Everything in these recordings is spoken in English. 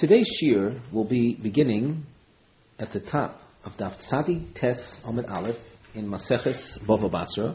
Today's shir will be beginning at the top of Daf Tzadi Tes Amud Aleph in Maseches Bava Basra.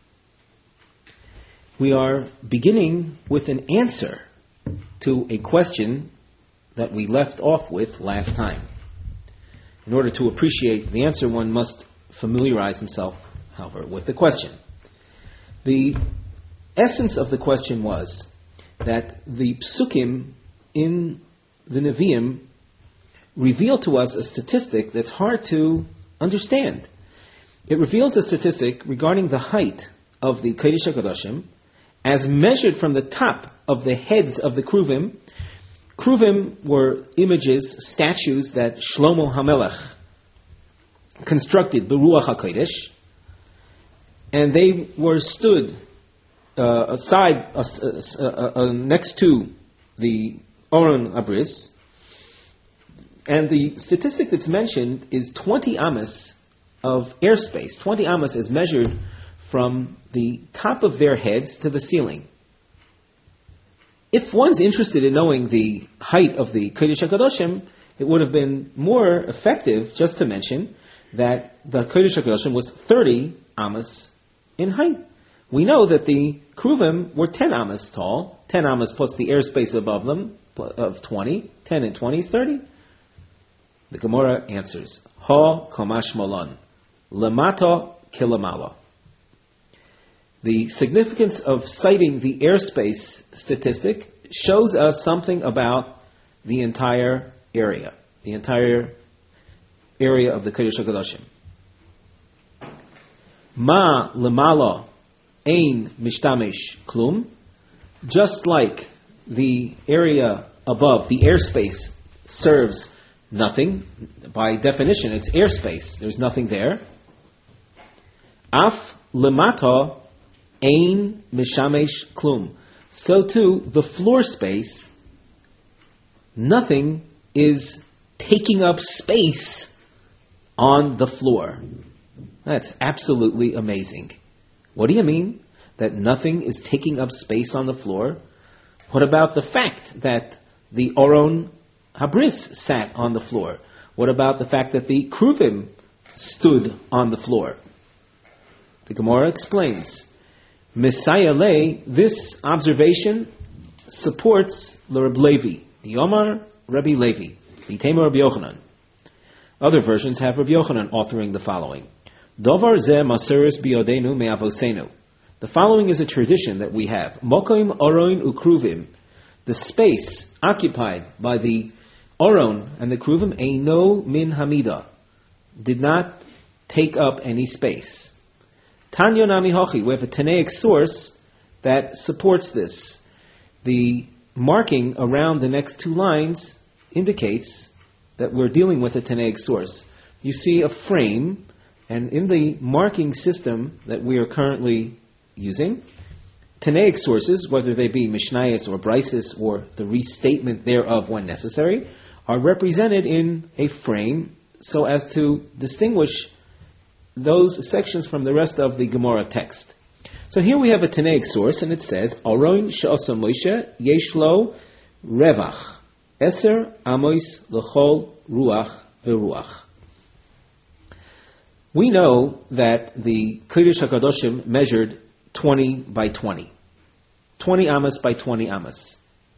We are beginning with an answer to a question that we left off with last time. In order to appreciate the answer, one must familiarize himself, however, with the question. The essence of the question was that the psukim in the Nevi'im reveal to us a statistic that's hard to understand. It reveals a statistic regarding the height of the Kodesh HaKadoshim as measured from the top of the heads of the Kruvim. Kruvim were images, statues that Shlomo HaMelech constructed, Beruach HaKodesh, and they were stood next to the Oron Abris, and the statistic that's mentioned is 20 amas of airspace. 20 amas is measured from the top of their heads to the ceiling. If one's interested in knowing the height of the Kodesh HaKadoshim, it would have been more effective just to mention that the Kodesh HaKadoshim was 30 amas in height. We know that the Kruvim were 10 amas tall, 10 amas plus the airspace above them of 20, 10 and 20 is 30. The Gemara answers, Ha Kamash Malon, Lamata Kilamala. The significance of citing the airspace statistic shows us something about the entire area of the Kodesh HaKadoshim. Ma Lamala Ein Mishtamesh Klum, just like the area above, the airspace serves nothing. By definition, it's airspace. There's nothing there. Af lemata ein mishamesh klum. So too, the floor space, nothing is taking up space on the floor. That's absolutely amazing. What do you mean that nothing is taking up space on the floor? What about the fact that the Oron Habris sat on the floor? What about the fact that the Kruvim stood on the floor? The Gemara explains, Messiah lay, this observation supports the Reb Levi, the Omar Rabbi Levi, the Tamer Rabbi Yochanan. Other versions have Rabbi Yochanan authoring the following. Dovar zeh maseres biyodenu me'avosenu. The following is a tradition that we have. Mokoim Oron ukruvim. The space occupied by the Oron and the Kruvim, Eino min hamida, did not take up any space. Tanya nami hochi. We have a Tanaic source that supports this. The marking around the next two lines indicates that we're dealing with a Tanaic source. You see a frame, and in the marking system that we are currently using, Tanaic sources, whether they be Mishnayos or Brises or the restatement thereof when necessary, are represented in a frame so as to distinguish those sections from the rest of the Gemara text. So here we have a Tanaic source, and it says, Aron she'asa Moshe yeshlo revach, eser amos l'chol ruach veruach. We know that the Kodesh HaKadoshim measured 20 by 20. 20 amas by 20 amas.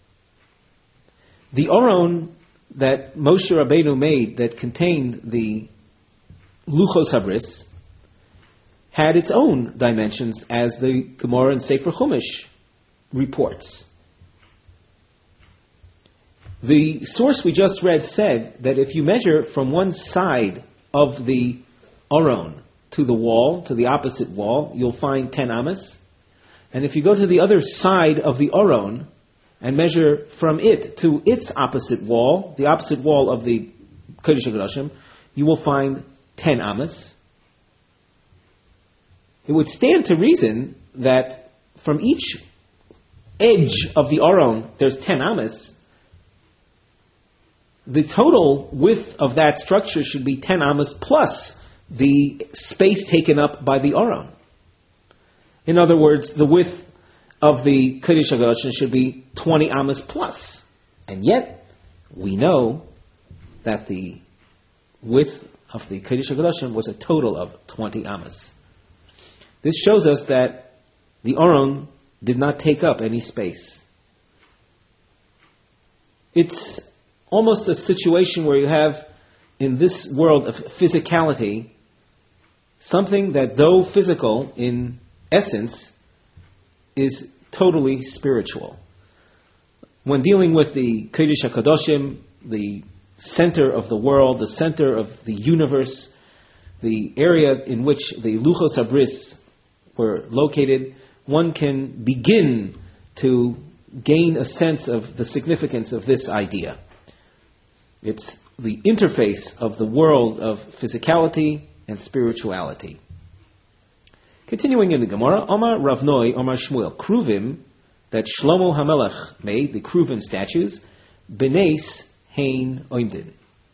The Oron that Moshe Rabbeinu made that contained the Luchos Habris had its own dimensions, as the Gemara in Sefer Chumash reports. The source we just read said that if you measure from one side of the Oron to the wall, to the opposite wall, you'll find 10 amas. And if you go to the other side of the Oron and measure from it to its opposite wall, the opposite wall of the Kodesh HaKadoshim, you will find 10 amas. It would stand to reason that from each edge of the Oron there's 10 amas. The total width of that structure should be 10 amas plus the space taken up by the Oron. In other words, the width of the Kodesh HaKadoshim should be 20 amas plus. And yet, we know that the width of the Kodesh HaKadoshim was a total of 20 amas. This shows us that the Aron did not take up any space. It's almost a situation where you have, in this world of physicality, something that, though physical in essence, is totally spiritual. When dealing with the Kodesh HaKadoshim, the center of the world, the center of the universe, the area in which the Luchos HaBris were located, one can begin to gain a sense of the significance of this idea. It's the interface of the world of physicality and spirituality. Continuing in the Gemara, Omar Rav Noi, Omar Shmuel, Kruvim, that Shlomo HaMelech made, the Kruvim statues, Benes Hein Oimdin.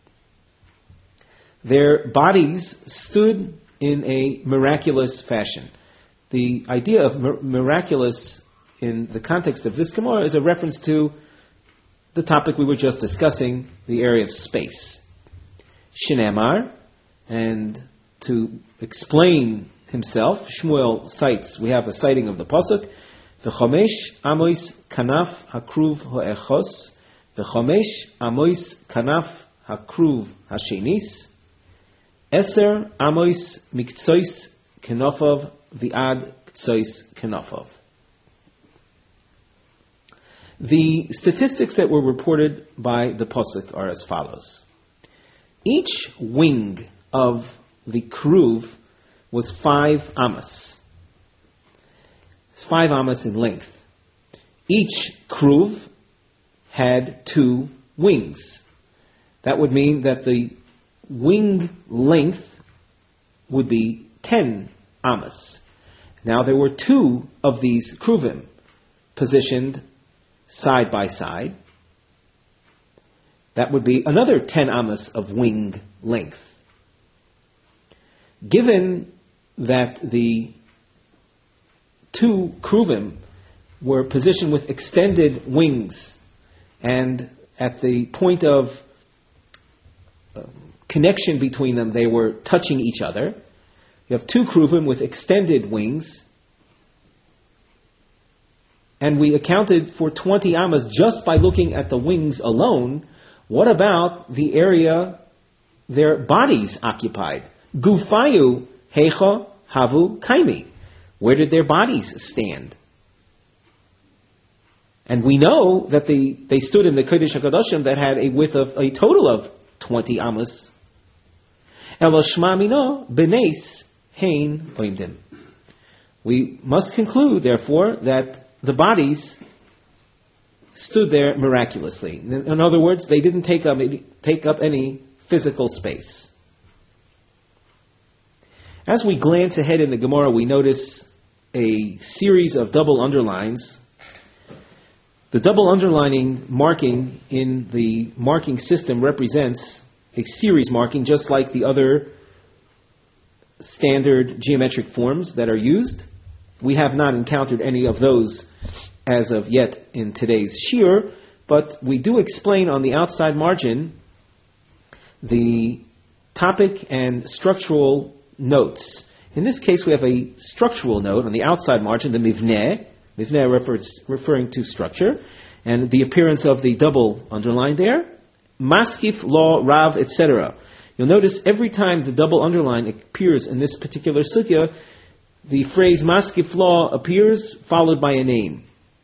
Their bodies stood in a miraculous fashion. The idea of miraculous in the context of this Gemara is a reference to the topic we were just discussing, the area of space. Shinamar, and to explain himself, Shmuel cites, we have a citing of the Pasuk, V'chomesh amois kanaf hakruv ho'echos, V'chomesh amois kanaf hakruv hashenis, Eser amois miktsois kenofov v'ad ktsois kenofov. The statistics that were reported by the Pasuk are as follows. Each wing of the kruv was 5 amas. 5 amas in length. Each kruv had 2 wings. That would mean that the wing length would be 10 amas. Now there were 2 of these kruvim positioned side by side. That would be another 10 amas of wing length. Given that the 2 kruvim were positioned with extended wings, and at the point of connection between them they were touching each other, you have 2 kruvim with extended wings, and we accounted for 20 amas just by looking at the wings alone. What about the area their bodies occupied? Gufayu heicha havu kaimi. Where did their bodies stand? And we know that they stood in the Kodesh HaKadoshim that had a width of a total of 20 amas. Elo shma mino benes hein oimdim. We must conclude, therefore, that the bodies stood there miraculously. In other words, they didn't take up any physical space. As we glance ahead in the Gemara, we notice a series of double underlines. The double underlining marking in the marking system represents a series marking, just like the other standard geometric forms that are used. We have not encountered any of those as of yet in today's shiur, but we do explain on the outside margin the topic and structural notes. In this case, we have a structural note on the outside margin, the mivneh. Mivneh referring to structure, and the appearance of the double underline there. Maskif, law, rav, etc. You'll notice every time the double underline appears in this particular sugya, the phrase maskif law appears, followed by a name.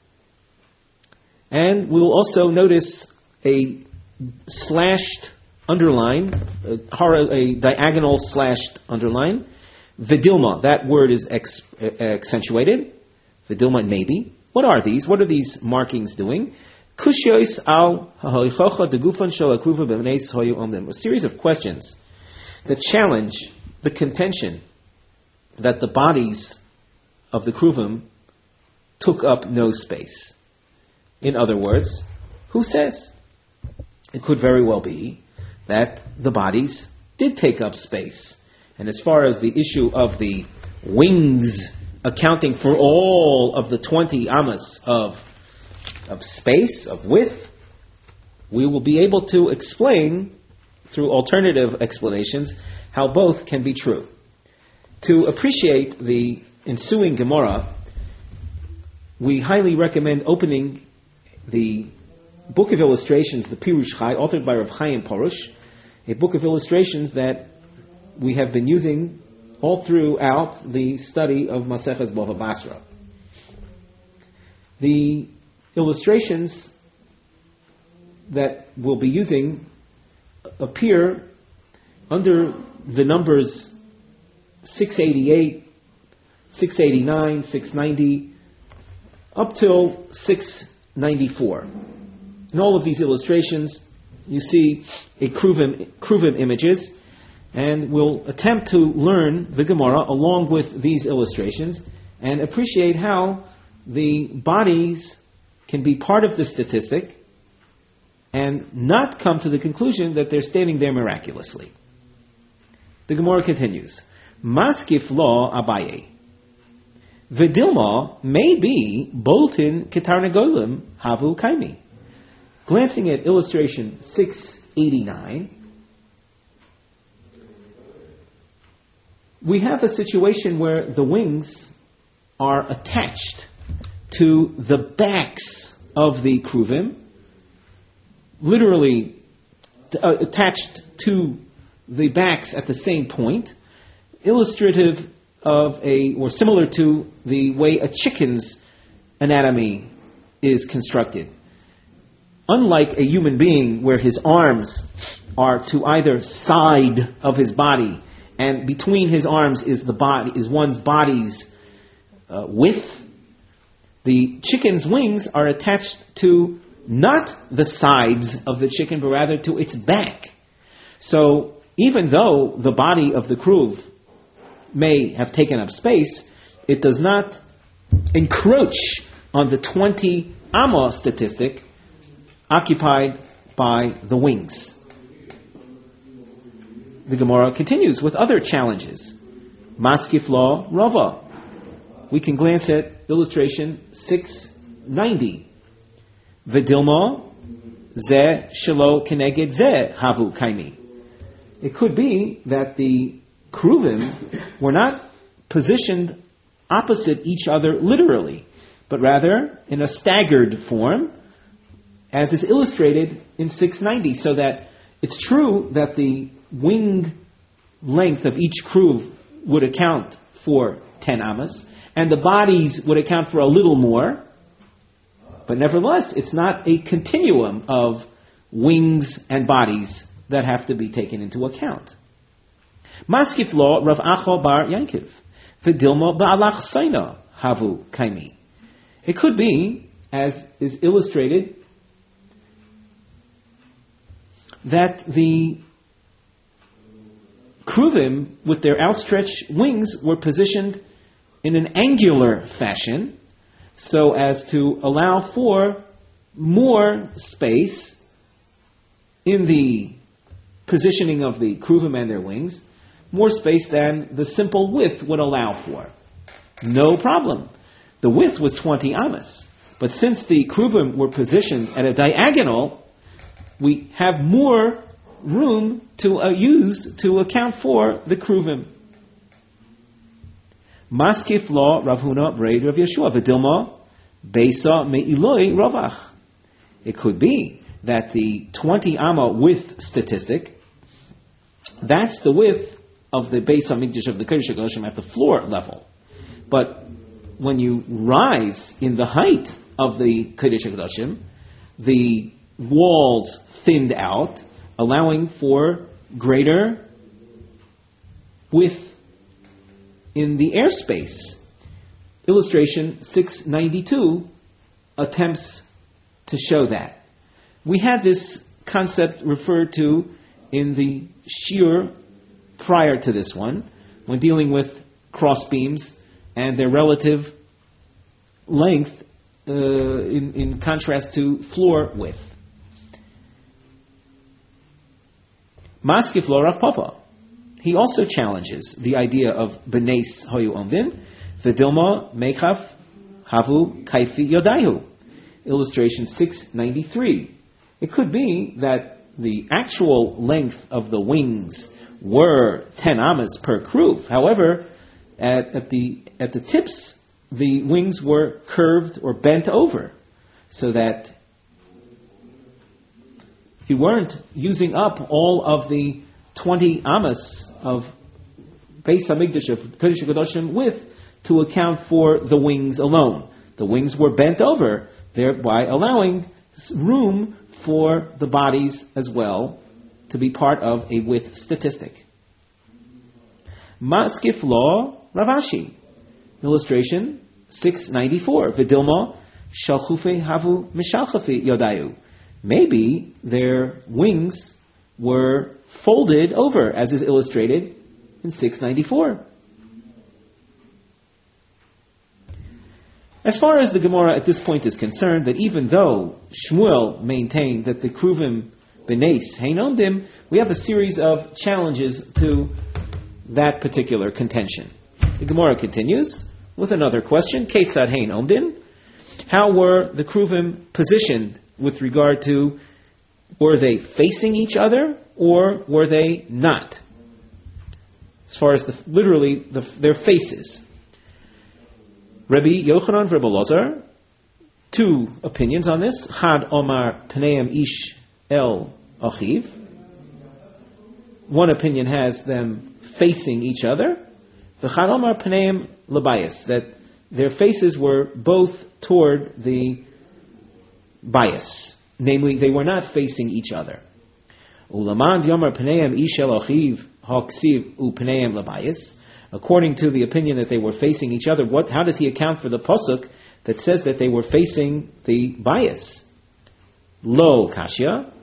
And we'll also notice a slashed underline, a diagonal slashed underline. Vidilma, that word is accentuated. Vidilma, maybe. What are these? What are these markings doing? Kushyois al ha'hoichocha degufan shel akruva b'mneis hoyu omdim. A series of questions that challenge the contention that the bodies of the kruvim took up no space. In other words, who says? It could very well be that the bodies did take up space. And as far as the issue of the wings accounting for all of the 20 amas of space, of width, we will be able to explain, through alternative explanations, how both can be true. To appreciate the ensuing Gemara, we highly recommend opening the book of illustrations, the Pirush Chai, authored by Rav Chaim Porush, a book of illustrations that we have been using all throughout the study of Maseches Bava Basra. The illustrations that we'll be using appear under the numbers 688, 689, 690, up till 694. In all of these illustrations, you see a Kruvim images, and we'll attempt to learn the Gemara along with these illustrations and appreciate how the bodies can be part of the statistic and not come to the conclusion that they're standing there miraculously. The Gemara continues. Maskif lo Abaye. Vidilma may be boltin ketarnagolim havu kaimi. Glancing at illustration 689, we have a situation where the wings are attached to the backs of the Kruvim, literally attached to the backs at the same point, illustrative of or similar to the way a chicken's anatomy is constructed. Unlike a human being where his arms are to either side of his body, and between his arms is one's body's width, the chicken's wings are attached to not the sides of the chicken, but rather to its back. So even though the body of the kruv may have taken up space, it does not encroach on the 20 amma statistic occupied by the wings. The Gemara continues with other challenges. Maskif lo rava. We can glance at illustration 690. Vidilma ze shelo keneged ze havu kaimi. It could be that the Kruvim were not positioned opposite each other literally, but rather in a staggered form, as is illustrated in 690, so that it's true that the wing length of each Kruv would account for 10 amas, and the bodies would account for a little more, but nevertheless, it's not a continuum of wings and bodies that have to be taken into account. Maskif lo Rav Acho bar Yankiv, v'dilma ba'alach sayna havu kaimi. It could be, as is illustrated, that the Kruvim, with their outstretched wings, were positioned in an angular fashion, so as to allow for more space in the positioning of the Kruvim and their wings, more space than the simple width would allow for. No problem. The width was 20 amas, but since the Kruvim were positioned at a diagonal, we have more room to use to account for the Kruvim. Maskif lo Rav Huna Braid Rav Yeshua v'dilma beisa me'iloi ravach. It could be that the 20 amma width statistic, that's the width of the Beis HaMikdash of the Kodesh HaKadoshim at the floor level. But when you rise in the height of the Kodesh HaKadoshim, the walls thinned out, allowing for greater width in the airspace. Illustration 692 attempts to show that. We had this concept referred to in the shiur prior to this one, when dealing with cross beams and their relative length in contrast to floor width. Maskif lo Rav Papa. He also challenges the idea of Benes Hoyu Omdin, Vidilma Mechaf Havu Kaifi Yodayu. Illustration 693. It could be that the actual length of the wings were 10 amas per kruv. However, at the tips, the wings were curved or bent over, so that you weren't using up all of the 20 amas of Beis Hamikdash of Kodesh HaKadoshim width to account for the wings alone. The wings were bent over, thereby allowing room for the bodies as well to be part of a width statistic. Maskif law Ravashi. Illustration 694. Vidilma shalchufe havu mishalchafi yodayu. Maybe their wings were folded over, as is illustrated in 694. As far as the Gemara at this point is concerned, that even though Shmuel maintained that the Kruvim Benes Hein Omdim, we have a series of challenges to that particular contention. The Gemara continues with another question. Ketzad Hein Omdim. How were the Kruvim positioned with regard to, were they facing each other or were they not? As far as their faces. Rabbi Yochanan Rabbi Elazar, two opinions on this. Chad Omar Pneim Ish El Achiv. One opinion has them facing each other. The Chad Omar Pneim Labayas, that their faces were both toward the bias. Namely, they were not facing each other. Ulamand Yomar Pneim Ish El Achiv Haksiv U Pneim Labayas. According to the opinion that they were facing each other, how does he account for the pasuk that says that they were facing the bias? Lo kashya.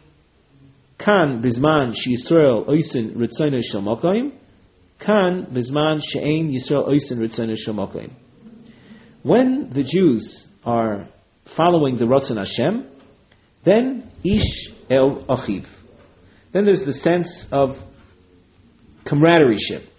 Kan bizman sheYisrael oisin ritzonah shel makom. Kan bizman she'ein Yisrael oisin ritzonah shel makom. When the Jews are following the Ratzon Hashem, then ish el achiv. Then there's the sense of camaraderie,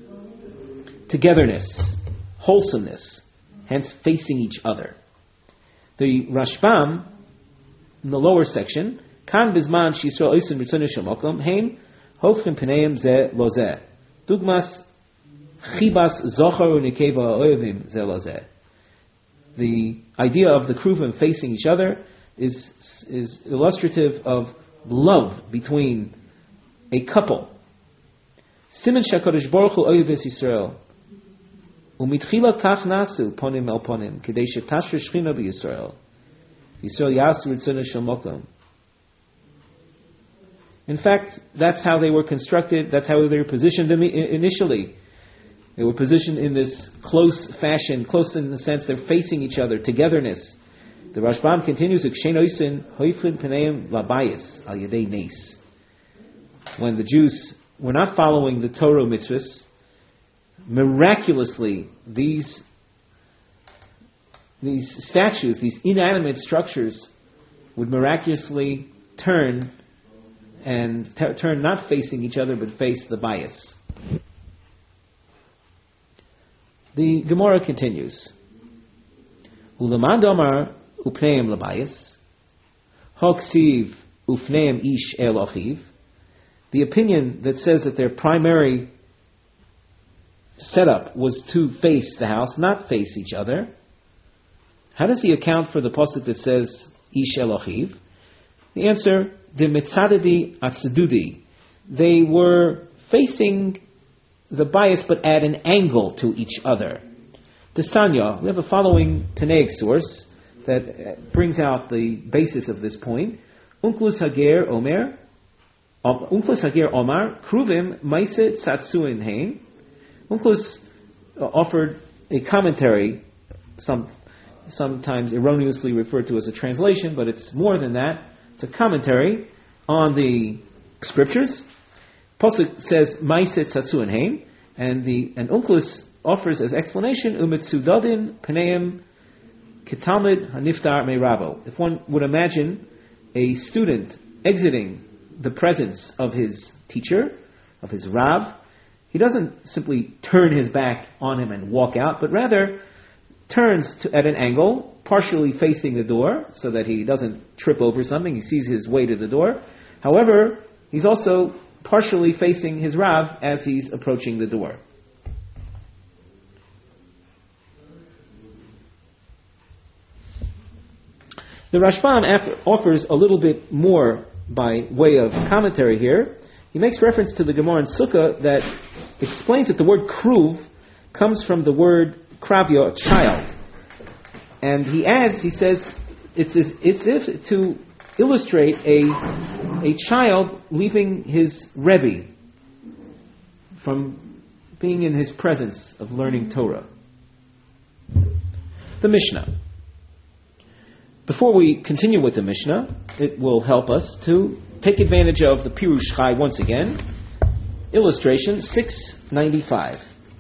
togetherness, wholesomeness, hence facing each other. The Rashbam, in the lower section, Kan bizman sheYisrael oisin ritzonah shel makom, hein hofchim pneim ze lo ze. Dugmas chibas zochar u'nekeva ha'oyevim ze lo ze. The idea of the Kruvim facing each other is illustrative of love between a couple. Siman shakadosh baruch hu oyeves Yisrael. Umitchila kach nasu ponim el ponim kedei shetashra shchina b'Yisrael. Yisrael yasu ritzonah shel makom. In fact, that's how they were constructed. That's how they were positioned initially. They were positioned in this close fashion, close in the sense they're facing each other, togetherness. The Rashbam continues, when the Jews were not following the Torah mitzvahs, miraculously, these statues, these inanimate structures, would miraculously turn not facing each other, but face the bias. The Gemara continues. Ulamand Omar upneim labayis, hoksiv ufneim ish el achiv. The opinion that says that their primary setup was to face the house, not face each other. How does he account for the pasuk that says ish el achiv? The answer, de mitzadadi atzadudi. They were facing the bias, but at an angle to each other. The Sanya, we have a following Tanaic source that brings out the basis of this point. Unklus Hager Omar, Kruvim Maise Tzatsuin Hein. Unklus offered a commentary, sometimes erroneously referred to as a translation, but it's more than that. It's a commentary on the scriptures. Pasuk says Maise Tzatsuin Hein, and Unklus offers as explanation Umetsudadin Paneim Ketalmid Haniftar Meirabo. If one would imagine a student exiting the presence of his teacher, of his Rav, he doesn't simply turn his back on him and walk out, but rather turns at an angle, partially facing the door, so that he doesn't trip over something. He sees his way to the door. However, he's also partially facing his Rav as he's approaching the door. The Rashbam offers a little bit more by way of commentary here. He makes reference to the Gemara in Sukkah that explains that the word kruv comes from the word kravya, child. And he adds, he says, it's if to illustrate a child leaving his Rebbe from being in his presence of learning Torah. The Mishnah. Before we continue with the Mishnah, it will help us to take advantage of the Pirush Chai once again. Illustration 695.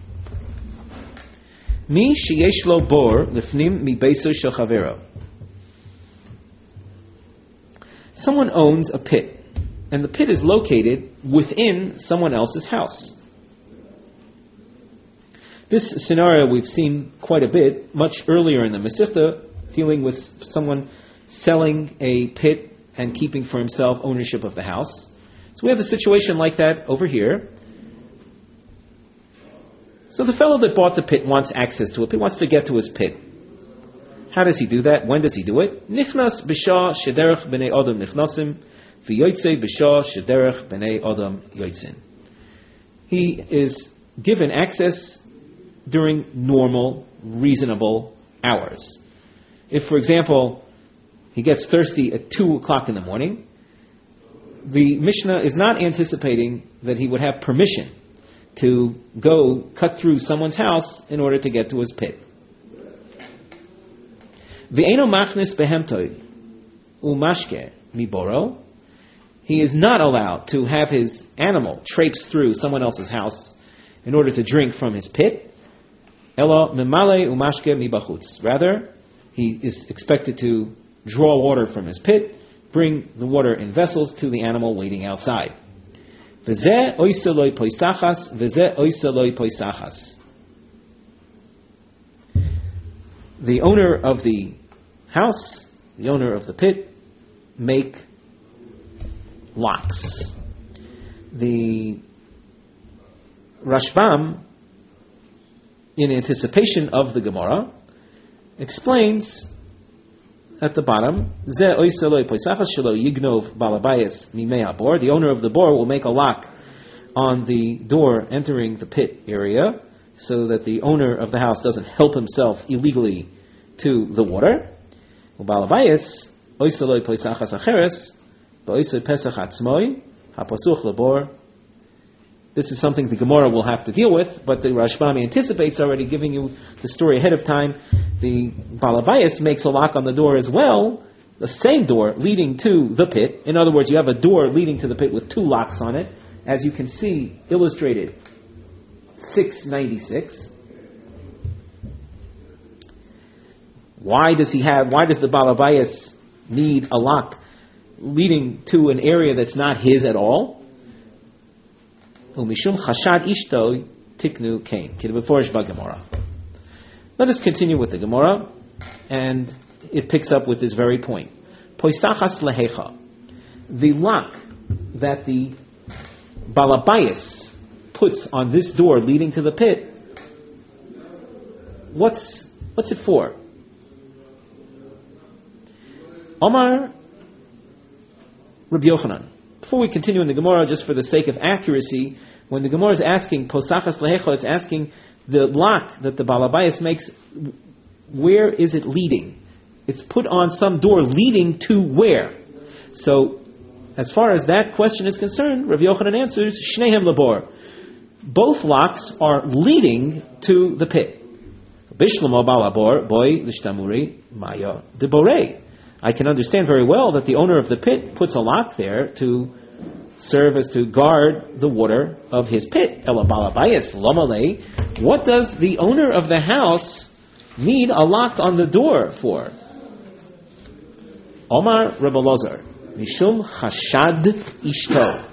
Mi sheyesh lo bor lifnim mi beiso shel chavero. Someone owns a pit, and the pit is located within someone else's house. This scenario we've seen quite a bit, much earlier in the Masechta, dealing with someone selling a pit and keeping for himself ownership of the house. So we have a situation like that over here. So the fellow that bought the pit wants access to it. He wants to get to his pit. How does he do that? When does he do it? Nichnas b'shah shederech b'nei odom nichnasim v'yotzei b'shah shederech b'nei odom yotzin. He is given access during normal, reasonable hours. If, for example, he gets thirsty at 2 o'clock in the morning, the Mishnah is not anticipating that he would have permission to go cut through someone's house in order to get to his pit. V'eino machnis behemtoi umashke miboro. He is not allowed to have his animal traipse through someone else's house in order to drink from his pit. Elo memale umashke mibachutz. Rather, he is expected to draw water from his pit, bring the water in vessels to the animal waiting outside. V'zeh oiseloi poisachas, v'zeh oiseloi poisachas. The owner of the house, the owner of the pit, make locks. The Rashbam, in anticipation of the Gemara, explains at the bottom, the owner of the bor will make a lock on the door entering the pit area so that the owner of the house doesn't help himself illegally to the water. This is something the Gemara will have to deal with, but the Rashbam anticipates already, giving you the story ahead of time. The Balabayas makes a lock on the door as well, the same door leading to the pit. In other words, you have a door leading to the pit with 2 locks on it, as you can see illustrated 696. Why does the Balabayas need a lock leading to an area that's not his at all? Umishum chashad ishto tiknu kain. Let us continue with the Gemara, and it picks up with this very point. Poisachas lehecha. The lock that the Balabayas puts on this door leading to the pit, what's it for? Omar Rabbi Yochanan. Before we continue in the Gemara, just for the sake of accuracy, when the Gemara is asking Posachas Lehecha, it's asking the lock that the Balabayas makes, where is it leading? It's put on some door leading to where? So, as far as that question is concerned, Rabbi Yochanan answers, Shnehem Labor. Both locks are leading to the pit. Bishlomo Balabor, boy Lishtamuri, Maya Deborei. I can understand very well that the owner of the pit puts a lock there to serve as to guard the water of his pit. What does the owner of the house need a lock on the door for? Omar Rebbe Elazar, Mishum Chashad Ishto.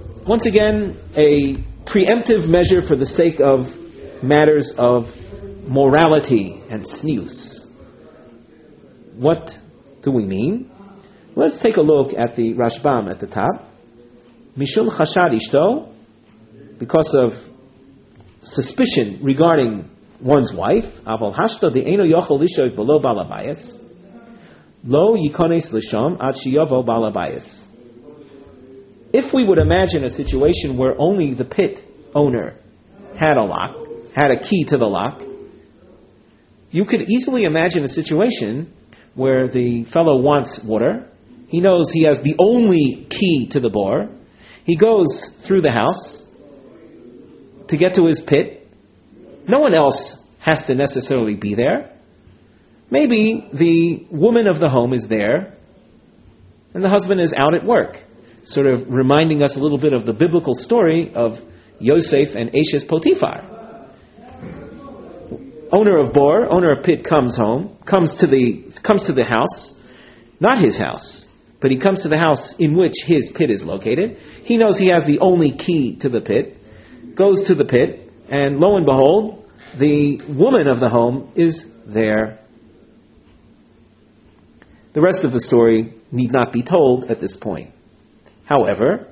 Once again, a preemptive measure for the sake of matters of morality and snius. What do we mean? Let's take a look at the Rashbam at the top. Mishum chashad ishto, because of suspicion regarding one's wife. Aval hashto de'eno yochel lishoy below balabayas. Lo yikones lisham ad sheyavo balabayas. If we would imagine a situation where only the pit owner had a lock, had a key to the lock, you could easily imagine a situation where the fellow wants water. He knows he has the only key to the bore. He goes through the house to get to his pit. No one else has to necessarily be there. Maybe the woman of the home is there and the husband is out at work, sort of reminding us a little bit of the biblical story of Yosef and Eshes Potiphar. Owner of bore, owner of pit comes to the house, not his house, but he comes to the house in which his pit is located. He knows he has the only key to the pit, goes to the pit, and lo and behold, the woman of the home is there. The rest of the story need not be told at this point. However,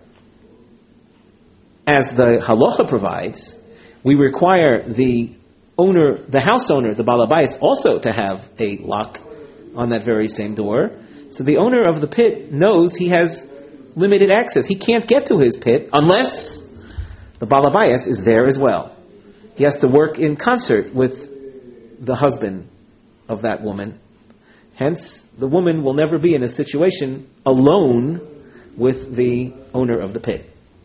as the halacha provides, we require the house owner, the balabais, also to have a lock on that very same door. So the owner of the pit knows he has limited access. He can't get to his pit unless the balabais is there as well. He has to work in concert with the husband of that woman. Hence, the woman will never be in a situation alone with the owner of the pit.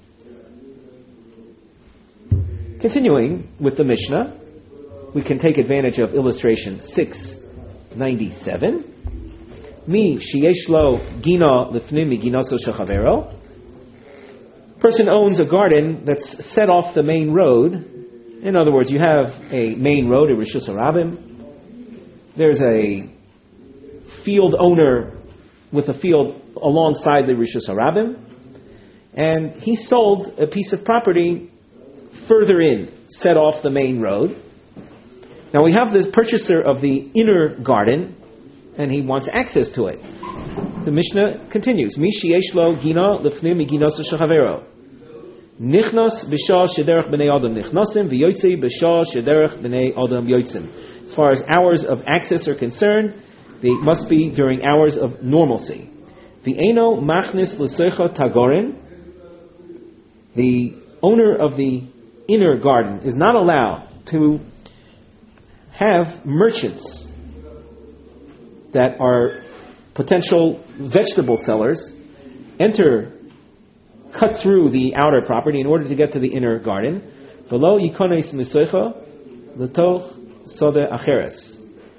Continuing with the Mishnah, we can take advantage of illustration 697. Mi sheyesh lo gina lifnim miginoso shechavero. Person owns a garden that's set off the main road. In other words, you have a main road, a Rishus Harabim. There's a field owner with a field alongside the Rishus Harabim. And he sold a piece of property further in, set off the main road. Now we have this purchaser of the inner garden, and he wants access to it. The Mishnah continues. Mi sheyesh lo gina lifnim miginos shechavero. Nichnos b'shah shederech b'nei adam nichnosim v'yotzei b'shah shederech b'nei adam yotzim. As far as hours of access are concerned, they must be during hours of normalcy. V'eno machnis l'seicha tagorin. The owner of the inner garden is not allowed to have merchants that are potential vegetable sellers cut through the outer property in order to get to the inner garden. V'lo yikones misoicha l'toch sode acheres.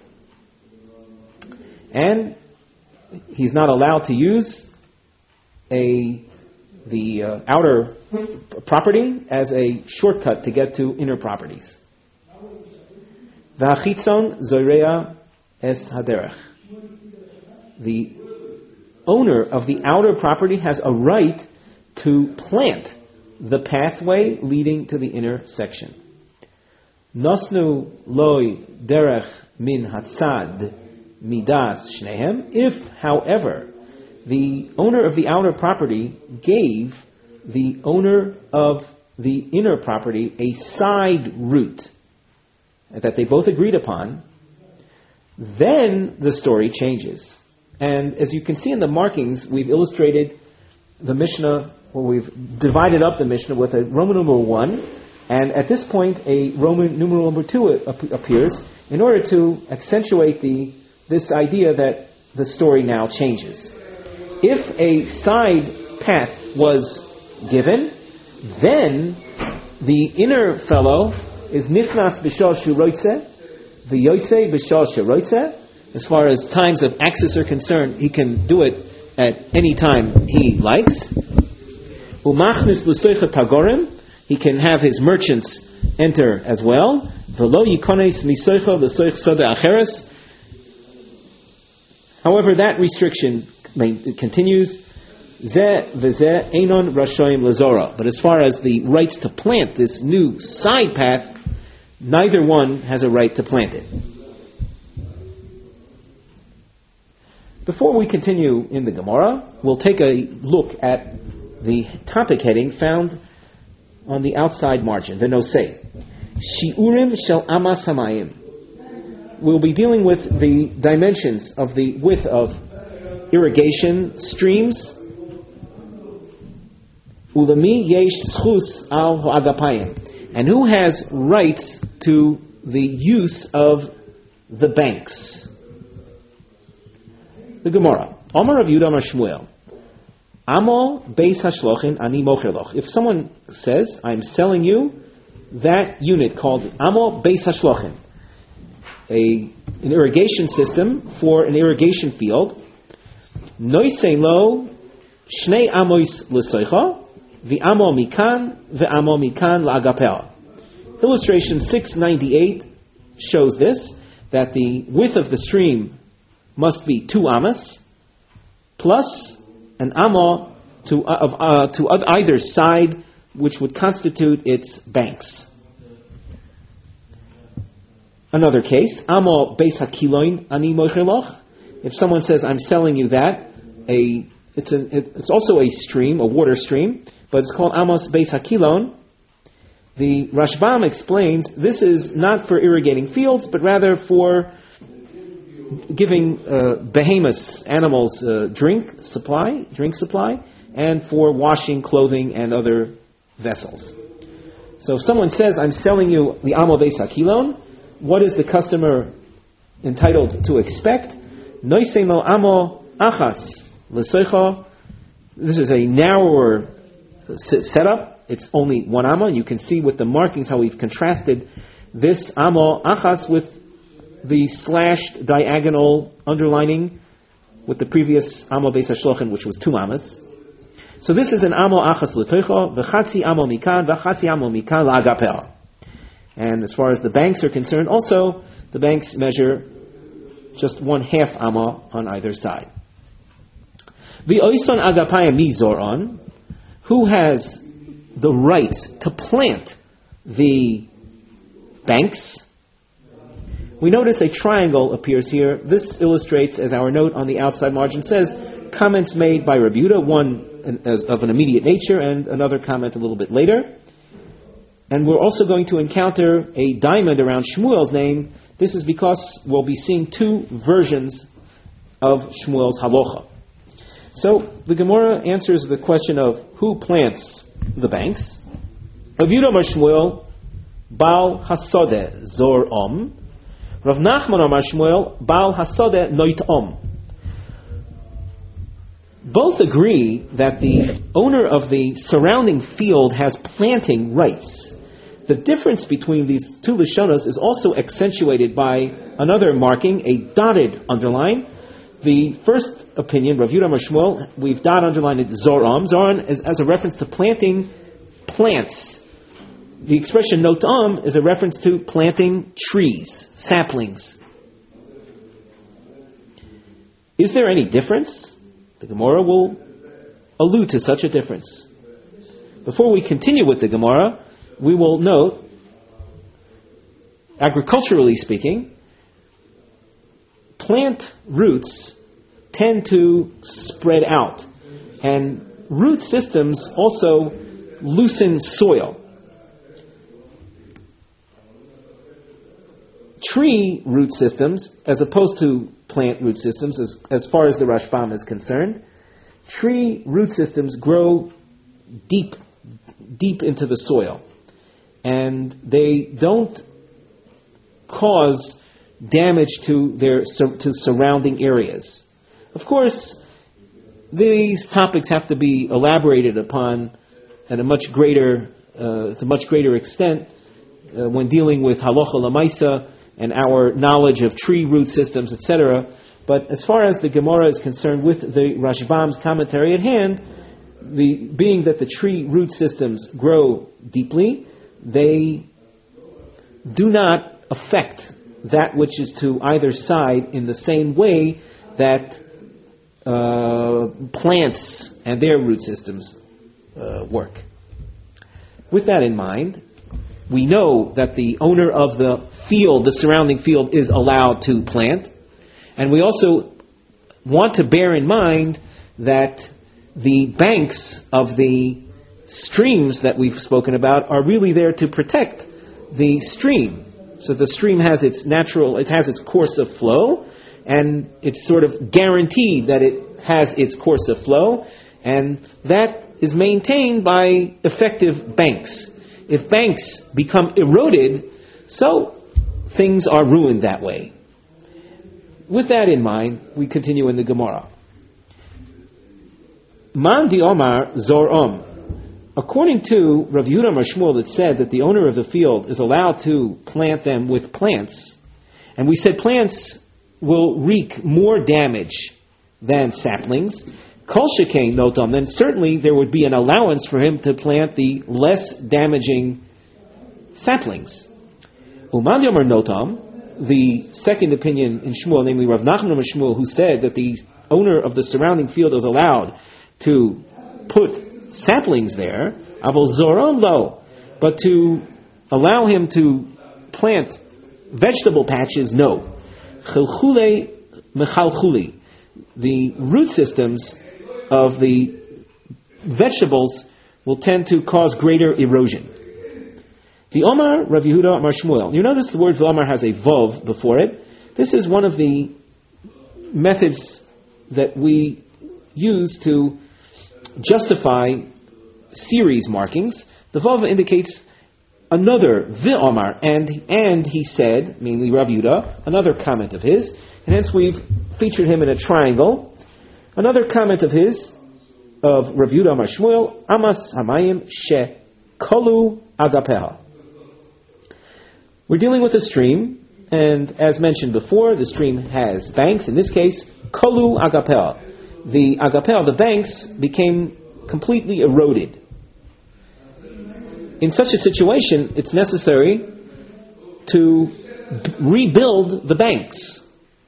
And he's not allowed to use the outer property as a shortcut to get to inner properties. V'achitzon zorea es haderech. The owner of the outer property has a right to plant the pathway leading to the inner section. Nosnu loy derech min hatzad midas shnehem. If, however, the owner of the outer property gave the owner of the inner property a side route that they both agreed upon, then the story changes. And as you can see in the markings, we've illustrated the Mishnah, or we've divided up the Mishnah with a Roman numeral 1, and at this point a Roman numeral number 2 appears in order to accentuate this idea that the story now changes. If a side path was given, then the inner fellow is nichnas b'shal shuroitze, v'yoitze b'shal shuroitze. As far as times of access are concerned, he can do it at any time he likes. Umachnis l'soicha tagorim, he can have his merchants enter as well. V'lo yikones misoicha l'soich soda acheres. However, that restriction continues. Zeh v'zeh einon rashoim lazora. But as far as the rights to plant this new side path, neither one has a right to plant it. Before we continue in the Gemara, we'll take a look at the topic heading found on the outside margin, the nosei. Shi'urim shel amas hamayim. We'll be dealing with the dimensions of the width of irrigation streams. Ulami yesh zchus al ha'agapayim. And who has rights to the use of the banks? The Gemara. Amar Rav Yehuda Amar Shmuel. Amo beis hashlochin ani mocher loch. If someone says, I'm selling you that unit called Amo beis hashlochin, an irrigation system for an irrigation field, noisei lo shnei amois l'soicha, v'amo mikan la'agapea. Illustration 698 shows this, that the width of the stream must be 2 amas, plus an amma to either side, which would constitute its banks. Another case, amo beis hakiloin ani mocher loch. If someone says, I'm selling you that, it's also a stream, a water stream, but it's called amos beis hakilon. The Rashbam explains this is not for irrigating fields, but rather for giving behemoths, animals, drink supply, and for washing clothing and other vessels. So if someone says, I'm selling you the amo beis hakilon, what is the customer entitled to expect? Noisemo amo achas l'soicha. This is a narrower setup. It's only 1 amma. You can see with the markings how we've contrasted this amo achas with the slashed diagonal underlining with the previous amo beis hashlochen, which was 2 ammas. So this is an amo achas l'toicha, v'chatzi amo mikan, v'chatzi amo mikan la'agapea. And as far as the banks are concerned, also the banks measure just 1/2 amma on either side. V'oison agapaya mi zoron, who has the right to plant the banks? We notice a triangle appears here. This illustrates, as our note on the outside margin says, comments made by Rav Yehuda, one of an immediate nature and another comment a little bit later. And we're also going to encounter a diamond around Shmuel's name. This is because we'll be seeing 2 versions of Shmuel's halacha. So the Gemara answers the question of who plants the banks. Rav Yehuda Amar Shmuel, Baal Hasodeh Zor Om. Rav Nachman Amar Shmuel, Baal Hasodeh Noit Om. Both agree that the owner of the surrounding field has planting rights. The difference between these 2 Lashonos is also accentuated by another marking, a dotted underline. The first opinion, Rav Yehuda Amar Shmuel, we've dot underlined it Zoram. Zoran is as a reference to planting plants. The expression Notam is a reference to planting trees, saplings. Is there any difference? The Gemara will allude to such a difference. Before we continue with the Gemara, we will note, agriculturally speaking, plant roots tend to spread out, and root systems also loosen soil. Tree root systems, as opposed to plant root systems, as far as the Rashbam is concerned, tree root systems grow deep into the soil, and they don't cause damage to surrounding areas. Of course, these topics have to be elaborated upon at a much greater extent when dealing with halacha lamaisa and our knowledge of tree root systems, etc. But as far as the Gemara is concerned, with the Rashbam's commentary at hand, being that the tree root systems grow deeply, they do not affect that which is to either side in the same way that plants and their root systems work. With that in mind, we know that the owner of the field, the surrounding field, is allowed to plant. And we also want to bear in mind that the banks of the streams that we've spoken about are really there to protect the stream. So the stream has its course of flow, and it's sort of guaranteed that it has its course of flow, and that is maintained by effective banks. If banks become eroded, so things are ruined that way. With that in mind, we continue in the Gemara. Man di Omar Zor. According to Rav Yehuda Amar Shmuel, it said that the owner of the field is allowed to plant them with plants. And we said plants will wreak more damage than saplings. Kol shekain notam, then certainly there would be an allowance for him to plant the less damaging saplings. Uman Yomer notam, the second opinion in Shmuel, namely Rav Nachman Amar Shmuel, who said that the owner of the surrounding field is allowed to put saplings there, avol zoram lo, but to allow him to plant vegetable patches, no. Chilchule mechalchuli, the root systems of the vegetables will tend to cause greater erosion. The Omar Rav Yehuda Amar Shmuel. You notice the word V'Omar has a Vov before it. This is one of the methods that we use to justify series markings. The Vov indicates another V'Omar, and he said, mainly Rav Yehuda, another comment of his, and hence we've featured him in a triangle. Another comment of his, of Rav Yehuda Amar Shmuel, Amas Hamayim She Kolu Agapeha. We're dealing with a stream, and as mentioned before, the stream has banks. In this case, Kolu Agapeha. The Agapeha, the banks, became completely eroded. In such a situation, it's necessary to rebuild the banks.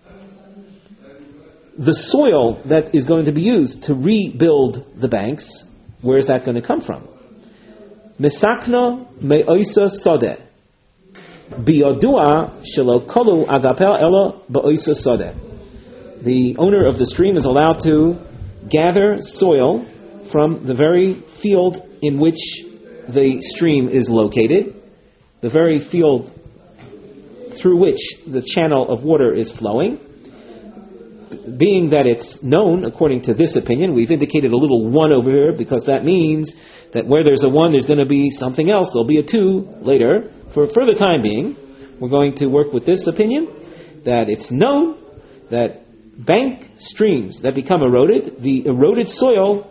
The soil that is going to be used to rebuild the banks, where is that going to come from? Misakna me'oisa sodeh. Biyodua shelo kolu agapel elo ba'oisa sodeh. The owner of the stream is allowed to gather soil from the very field in which the stream is located, the very field through which the channel of water is flowing. Being that it's known, according to this opinion, we've indicated a little 1 over here because that means that where there's a 1, there's going to be something else. There'll be a 2 later. For the time being, we're going to work with this opinion, that it's known that bank streams that become eroded, the eroded soil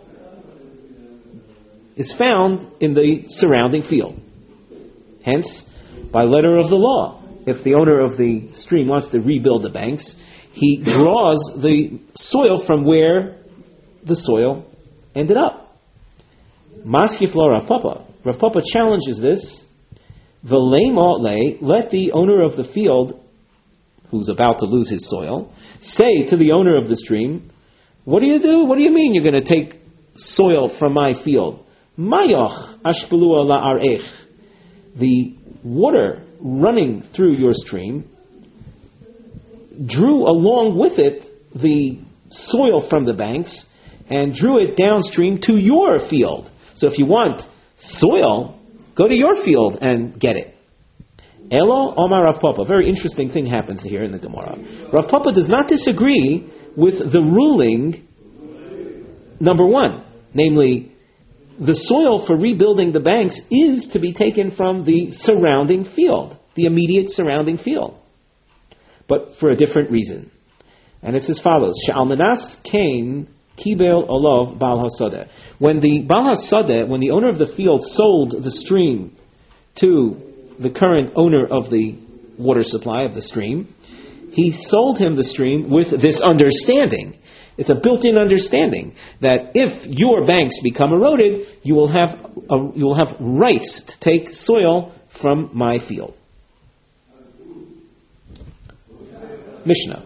is found in the surrounding field. Hence, by letter of the law, if the owner of the stream wants to rebuild the banks, he draws the soil from where the soil ended up. Maskiflo Rav Papa. Rav Papa challenges this. Let the owner of the field, who's about to lose his soil, say to the owner of the stream, what do you do? What do you mean you're going to take soil from my field? Mayoch ashpelua la'arech. The water running through your stream drew along with it the soil from the banks and drew it downstream to your field. So if you want soil, go to your field and get it. Elo Omar Rav Papa. Very interesting thing happens here in the Gemara. Rav Papa does not disagree with the ruling number 1, namely, the soil for rebuilding the banks is to be taken from the surrounding field, the immediate surrounding field, but for a different reason. And it's as follows: She'almanas kain kibel olav bal hasadeh. When the bal hasadeh, when the owner of the field sold the stream to the current owner of the water supply of the stream, he sold him the stream with this understanding. It's a built-in understanding that if your banks become eroded, you will have rights to take soil from my field. Mishnah.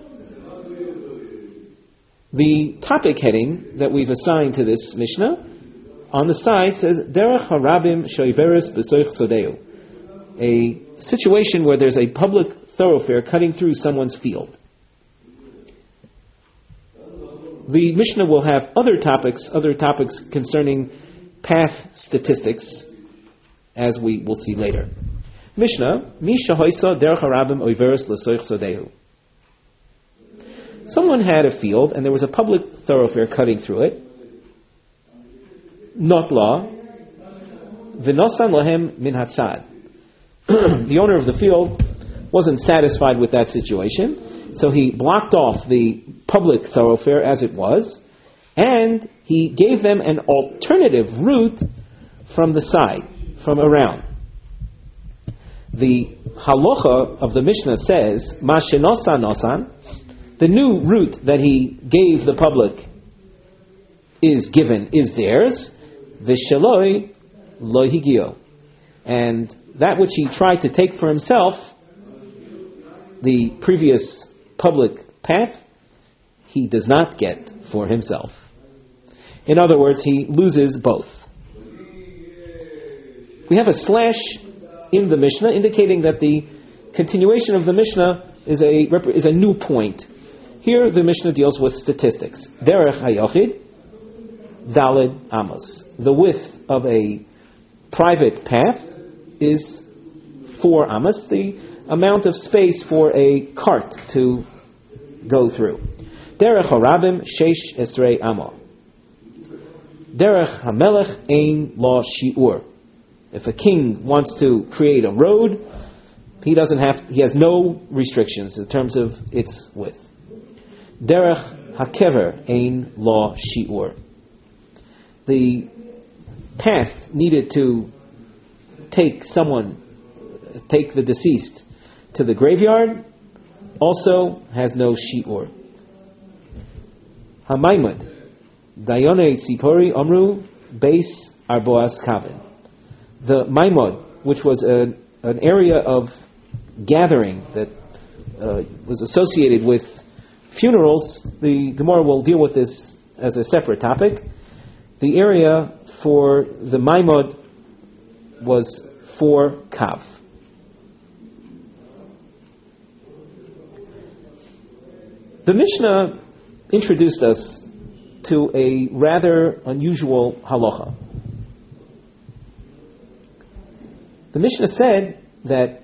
The topic heading that we've assigned to this Mishnah on the side says Derech Harabim Shoiveres B'Soich Sodeu. a situation where there's a public thoroughfare cutting through someone's field. The Mishnah will have other topics concerning path statistics, as we will see later. Mishnah, Misha Hoisa Derech Harabim Oiveres L'Soich Sodehu. Someone had a field and there was a public thoroughfare cutting through it. Not law. V'nosan lahem min hatzad. The owner of the field wasn't satisfied with that situation, so he blocked off the public thoroughfare as it was, and he gave them an alternative route from the side, from around. The halacha of the Mishnah says, Ma shenosa nosan, the new route that he gave the public is theirs, v'sheloi lo higio. And that which he tried to take for himself, the previous public path, he does not get for himself. In other words, he loses both. We have a slash in the Mishnah indicating that the continuation of the Mishnah is a new point. Here the Mishnah deals with statistics. Derech hayochid, daled amos. The width of a private path is 4 amos, the amount of space for a cart to go through. Derech harabim sheish esrei amo. Derech hamelech ein lo shi'ur. If a king wants to create a road, he has no restrictions in terms of its width. Derech hakever ein lo shi'ur. The path needed to take the deceased to the graveyard also has no shi'ur. Hamaimad Dayone Tzipori Omru Beis Arboas Kavin. The Maimad, which was an area of gathering that was associated with funerals, the Gemara will deal with this as a separate topic. The area for the Maimad was 4 kav. The Mishnah introduced us to a rather unusual halacha. The Mishnah said that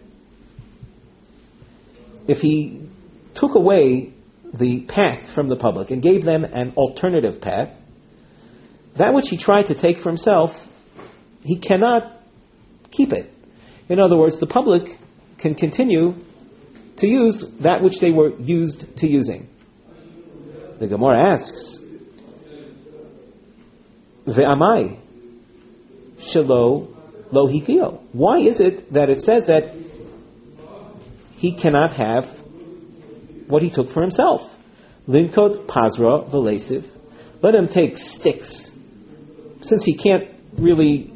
if he took away the path from the public and gave them an alternative path, that which he tried to take for himself, he cannot keep it. In other words, the public can continue to use that which they were used to using. The Gemara asks, Ve'amai shelo lo hikio. Why is it that it says that he cannot have what he took for himself? Linkot pazra v'lesiv. Let him take sticks. Since he can't really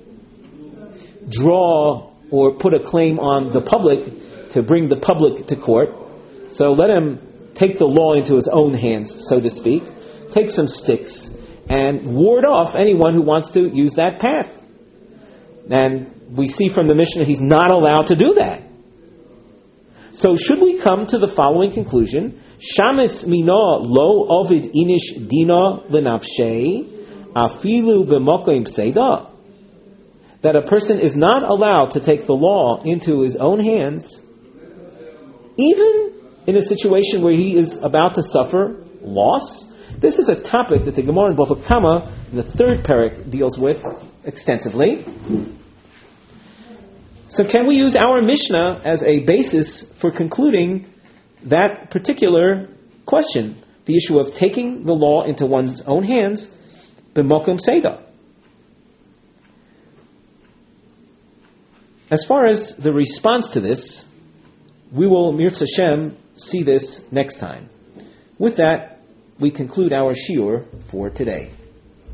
draw or put a claim on the public to bring the public to court, so let him take the law into his own hands, so to speak, take some sticks and ward off anyone who wants to use that path. And we see from the Mishnah he's not allowed to do that. So should we come to the following conclusion, Shamis mina lo ovid inish dina lenafshei afilu b'mokim seida, that a person is not allowed to take the law into his own hands, even in a situation where he is about to suffer loss. This is a topic that the Gemara in Bava Kama, in the 3rd parak, deals with extensively. So can we use our Mishnah as a basis for concluding that particular question, the issue of taking the law into one's own hands, b'mokum seida? As far as the response to this, we will, Mirz Hashem, see this next time. With that, we conclude our shiur for today.